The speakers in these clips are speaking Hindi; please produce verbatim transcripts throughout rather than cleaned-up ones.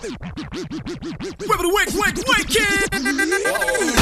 Whip it, wick, wick, wicked.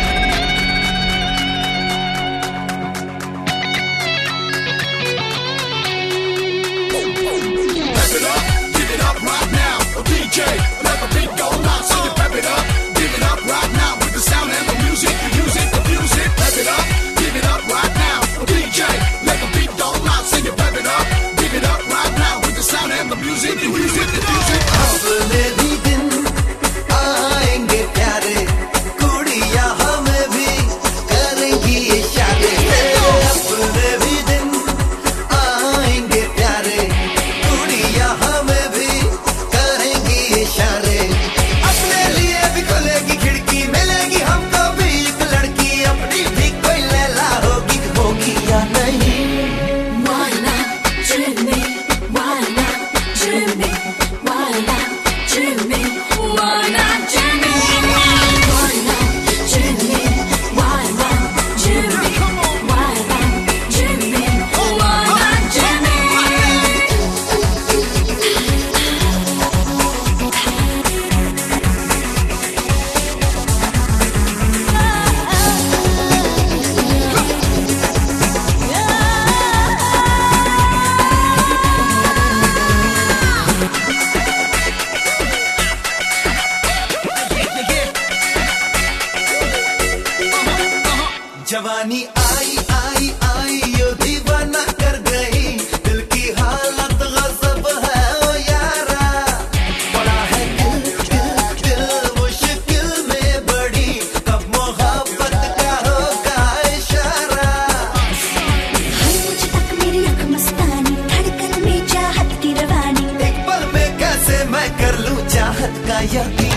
जवानी आई आई आई यो दीवाना कर गई, दिल की हालत गजब है ओ यारा। बड़ा है दिल दिल दिल मुश्किल में बड़ी, कब मोहब्बत का होगा इशारा। हर मुझ तक मेरी आँख मस्तानी, धड़कन में चाहत की रवानी। एक पल में कैसे मैं कर लूं चाहत का यकीन।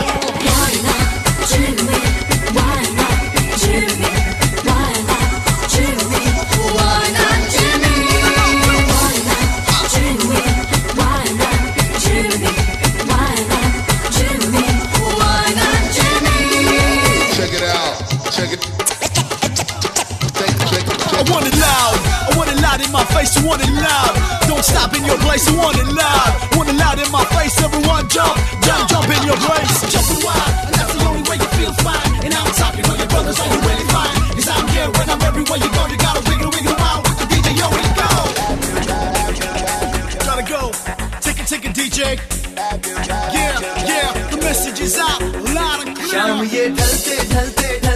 I want it loud, I want it loud in my face, you want it loud. Don't stop in your place, you want it loud. Want it loud in my face, everyone jump, jump, jump in your place. Jumping wild, and that's the only way you feel fine. And I'm talking to your brothers, are you really fine? Cause I'm here when I'm everywhere you go, you gotta wiggle, wiggle wild with the D J, yo, let's go. Gotta go, take it, take it D J. Yeah, yeah, the message is out, loud and clear. शाम ये ढलते ढलते